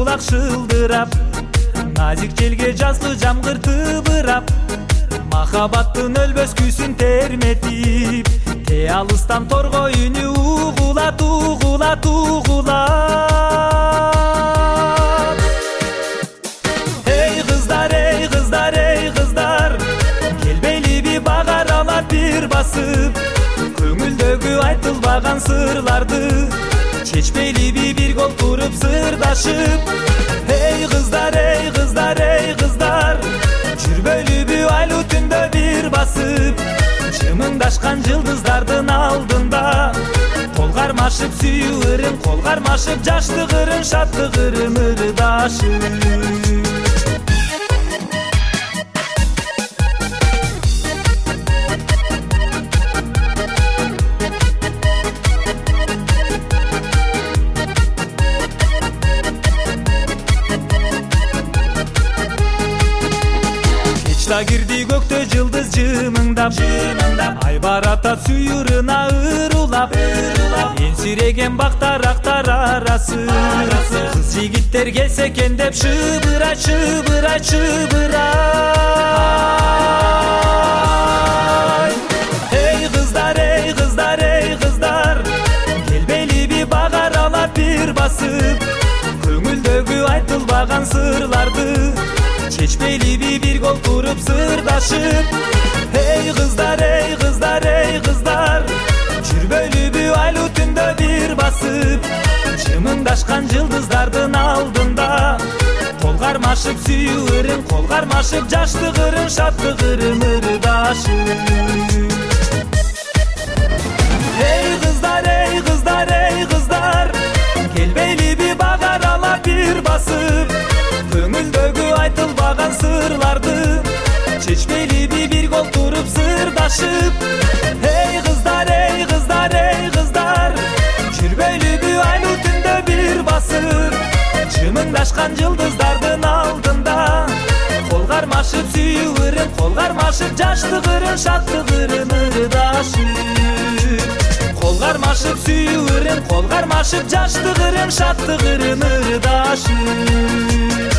булак шылдырап, назик желге жазгы жамгыр тыбырап, махабаттын өлбөс күйсүн терметип, те алыстан торго үнү угулат угулат угулат. Эй кыздар, эй кыздар, эй кыздар, келбейлиби багар ала бир басып, көңүлдөгү айтылбаган сырларды чечпейлиби бир гол туруп сырдашып. Эй кыздар, эй кыздар, эй кыздар, жүрбөйлүбү айлуу түндө бир басып, чымыңдашкан жылдыздардын алдында кол кармашып сүйүү ырым, кол кармашып жаштык ырым, шаттык ырым ырдашып. Кечта кирди көктө жылдыз жымыңдап, ай баратат сүйүрүна ырулап, энсиреген бактарактар арасы, кыз жигиттер келсе экен деп шыбырай шыбырай шыбырай. Эй кыздар, эй кыздар, эй кыздар, келбейлиби багар ала бир басып, көңүлдөгү айтылбаган сырларды чечпейлиби бир гол туруп сырдашып. Эй кыздар, эй кыздар, эй кыздар, жүрбөйлүбү айлуу түндө бир басып, чымыңдашкан жылдыздардын алдында кол кармашып сүйүү ырым, кол кармашып жаштык ырым, шаттык ырым ырдашып. Эй кыздар, эй кыздар, эй кыздар, келбейлиби багар ала бир басып, көңүлдөгү айтылбаган сырларды чечпейлиби бир гол туруп сырдашып. Эй кыздар, эй кыздар, эй кыздар, жүрбөйлүбү айлуу түндө бир басып, чымыңдашкан жылдыздардын алдында кол кармашып сүйүү ырым, кол кармашып жаштык ырым, шаттык ырым ырдашып. Кол кармашып сүйүү ырым, кол кармашып жаштык ырым, шаттык ырым ырдашып.